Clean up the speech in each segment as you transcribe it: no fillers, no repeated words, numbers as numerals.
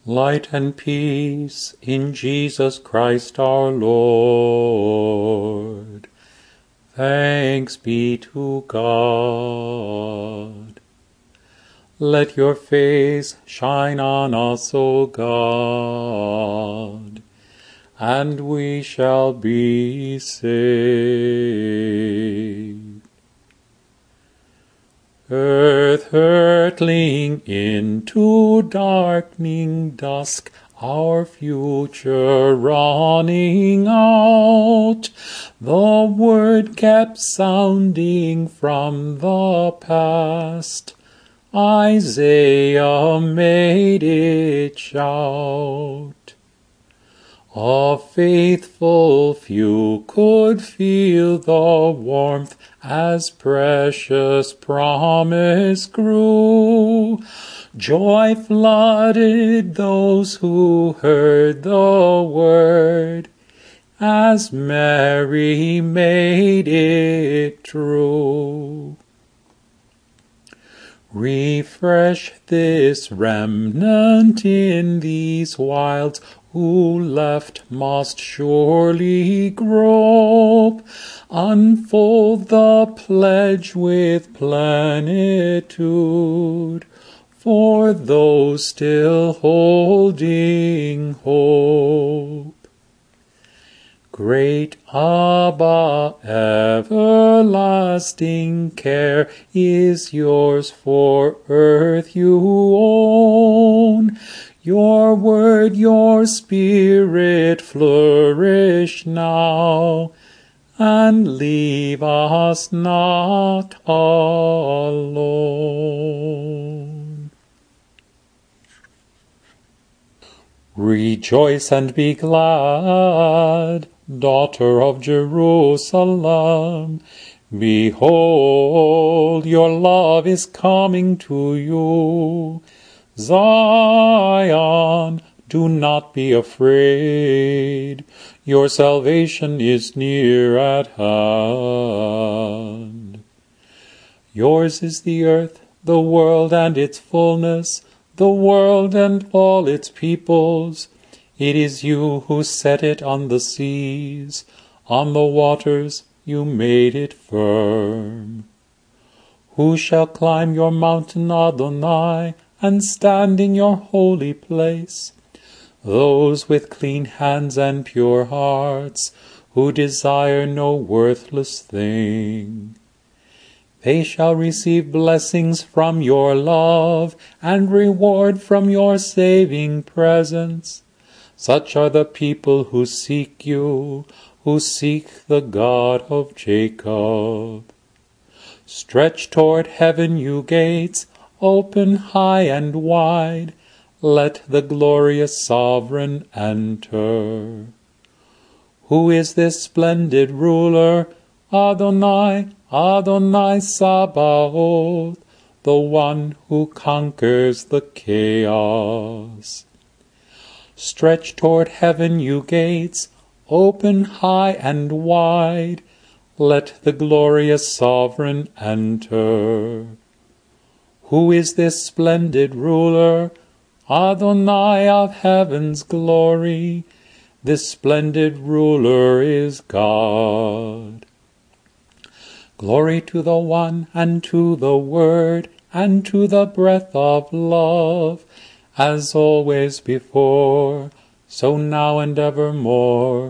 Light and peace in Jesus Christ our Lord. Thanks be to God. Let your face shine on us, O God, and we shall be saved. Earth hurtling into darkening dusk, our future running out, the word kept sounding from the past. Isaiah made it shout. A faithful few could feel the warmth as precious promise grew. Joy flooded those who heard the word, as Mary made it true. Refresh this remnant in these wilds, who left must surely grope. Unfold the pledge with plenitude for those still holding hope. Great Abba, everlasting care is yours, for earth you own. Your word, your spirit flourish now, and leave us not alone. Rejoice and be glad, daughter of Jerusalem. Behold, your love is coming to you. Zion, do not be afraid. Your salvation is near at hand. Yours is the earth, the world and its fullness, the world and all its peoples. It is you who set it on the seas, on the waters you made it firm. Who shall climb your mountain, Adonai, and stand in your holy place? Those with clean hands and pure hearts, who desire no worthless thing. They shall receive blessings from your love, and reward from your saving presence. Such are the people who seek you, who seek the God of Jacob. Stretch toward heaven, you gates, open high and wide. Let the glorious Sovereign enter. Who is this splendid ruler? Adonai, Adonai Sabaoth, the one who conquers the chaos. Stretch toward heaven, you gates, open high and wide. Let the glorious Sovereign enter. Who is this splendid ruler? Adonai of heaven's glory. This splendid ruler is God. Glory to the One, and to the Word, and to the breath of love, as always before, so now and evermore.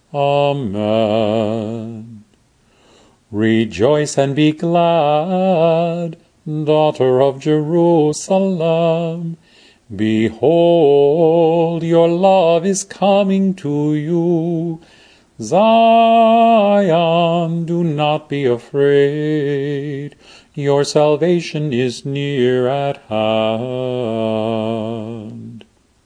Amen. Rejoice and be glad, daughter of Jerusalem. Behold, your love is coming to you. Zion, do not be afraid. Your salvation is near at hand.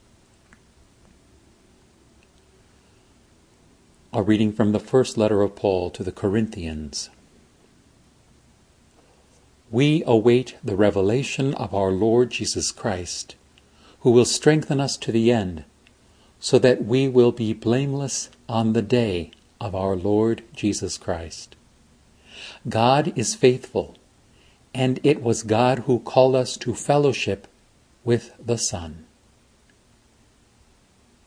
A reading from the first letter of Paul to the Corinthians. We await the revelation of our Lord Jesus Christ, who will strengthen us to the end, so that we will be blameless on the day of our Lord Jesus Christ. God is faithful, and it was God who called us to fellowship with the Son.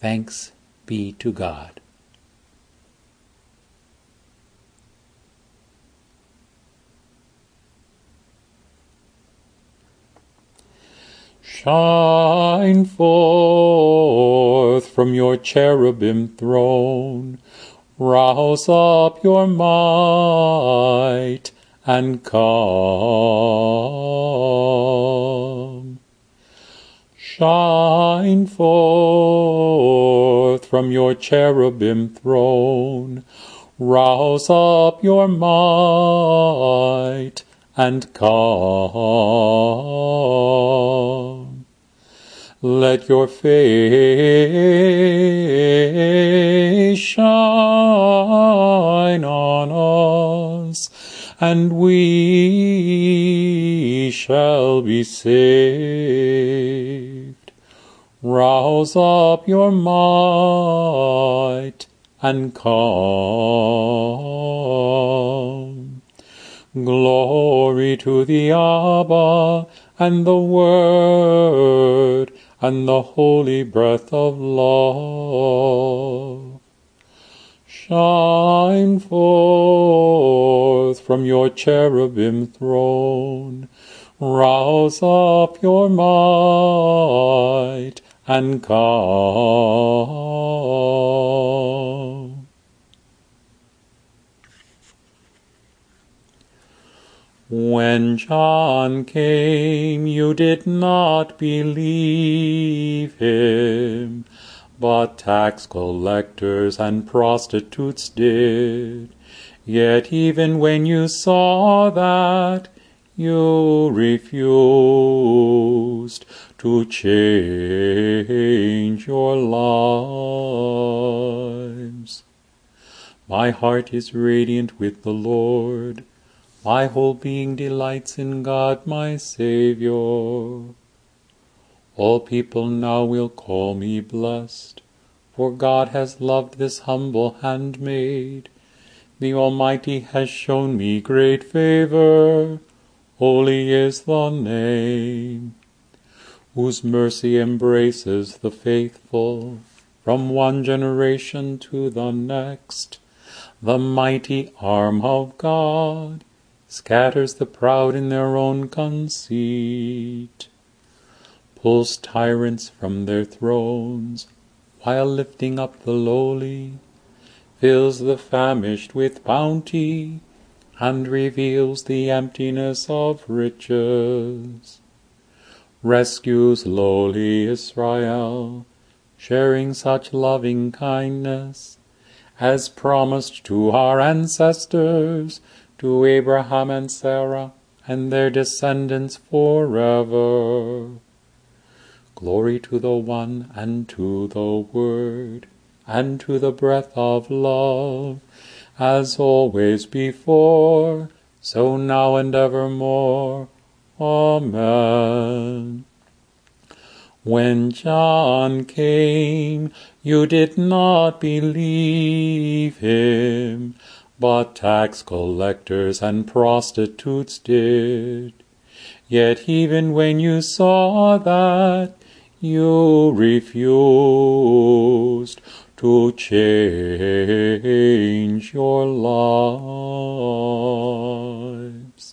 Thanks be to God. Shine forth from your cherubim throne, rouse up your might and come. Shine forth from your cherubim throne, rouse up your might and come. Let your face shine on us, and we shall be saved. Rouse up your might and come. Glory to the Abba, and the Word, and the holy breath of love. Shine forth from your cherubim throne, rouse up your might and come. When John came, you did not believe him, but tax collectors and prostitutes did. Yet even when you saw that, you refused to change your lives. My heart is radiant with the Lord. My whole being delights in God my Saviour. All people now will call me blessed, for God has loved this humble handmaid. The Almighty has shown me great favor. Holy is the name, whose mercy embraces the faithful from one generation to the next. The mighty arm of God scatters the proud in their own conceit, pulls tyrants from their thrones, while lifting up the lowly, fills the famished with bounty, and reveals the emptiness of riches. Rescues lowly Israel, sharing such loving kindness as promised to our ancestors, to Abraham and Sarah and their descendants forever. Glory to the One, and to the Word, and to the breath of love, as always before, so now and evermore. Amen. When John came, you did not believe him, but tax collectors and prostitutes did. Yet even when you saw that, you refused to change your lives.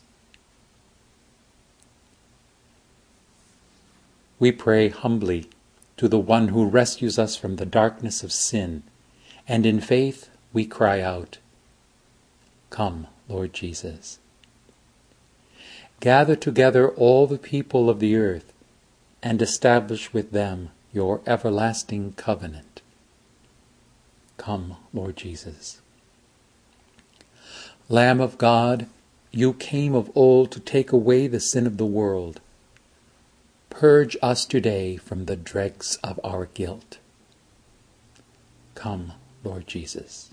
We pray humbly to the one who rescues us from the darkness of sin, and in faith we cry out, "Come, Lord Jesus." Gather together all the people of the earth, and establish with them your everlasting covenant. Come, Lord Jesus. Lamb of God, you came of old to take away the sin of the world. Purge us today from the dregs of our guilt. Come, Lord Jesus.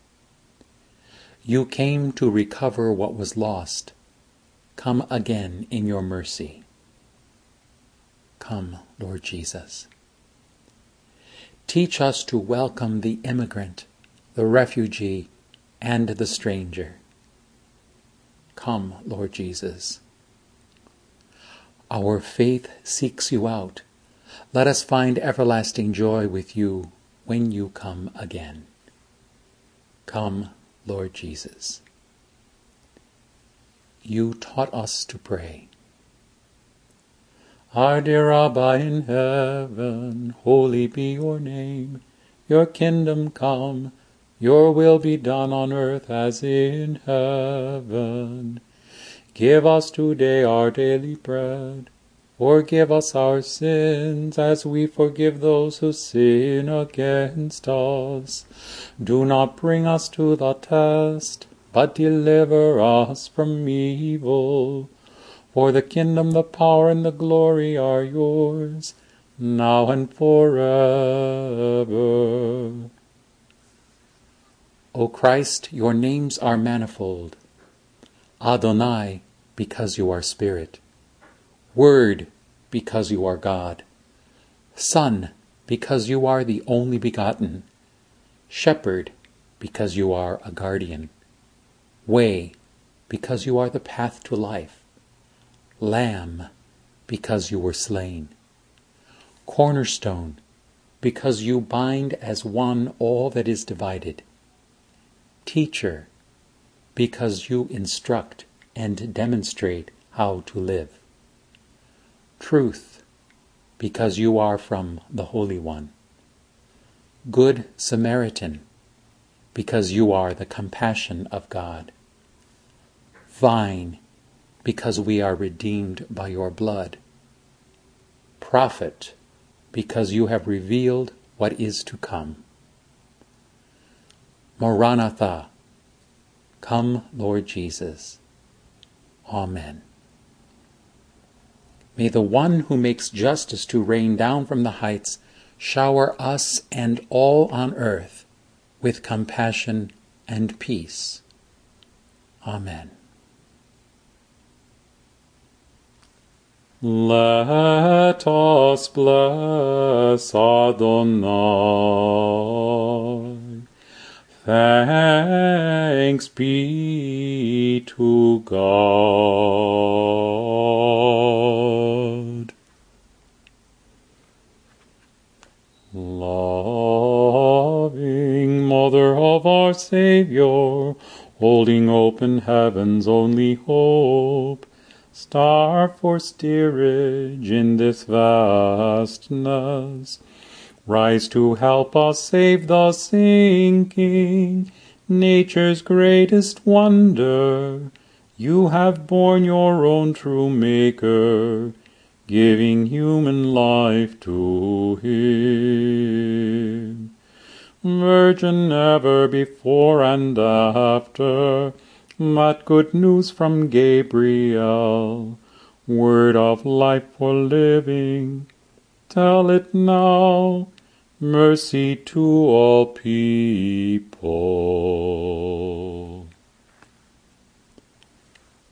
You came to recover what was lost. Come again in your mercy. Come, Lord Jesus. Teach us to welcome the immigrant, the refugee, and the stranger. Come, Lord Jesus. Our faith seeks you out. Let us find everlasting joy with you, when you come again. Come, Lord Jesus. You taught us to pray. Our dear Abba in heaven, holy be your name. Your kingdom come, your will be done on earth as in heaven. Give us today our daily bread. Forgive us our sins as we forgive those who sin against us. Do not bring us to the test, but deliver us from evil. For the kingdom, the power, and the glory are yours, now and forever. O Christ, your names are manifold. Adonai, because you are Spirit. Word, because you are God. Son, because you are the only begotten. Shepherd, because you are a guardian. Way, because you are the path to life. Lamb, because you were slain. Cornerstone, because you bind as one all that is divided. Teacher, because you instruct and demonstrate how to live. Truth, because you are from the Holy One. Good Samaritan, because you are the compassion of God. Vine, because we are redeemed by your blood. Prophet, because you have revealed what is to come. Maranatha, come, Lord Jesus. Amen. May the one who makes justice to rain down from the heights shower us and all on earth with compassion and peace. Amen. Let us bless Adonai. Thanks be to God. Loving Mother of our Savior, holding open heaven's only hope, star for steerage in this vastness, rise to help us save the sinking, nature's greatest wonder. You have borne your own true Maker, giving human life to him. Virgin ever before and after, that good news from Gabriel, word of life for living, tell it now, mercy to all people.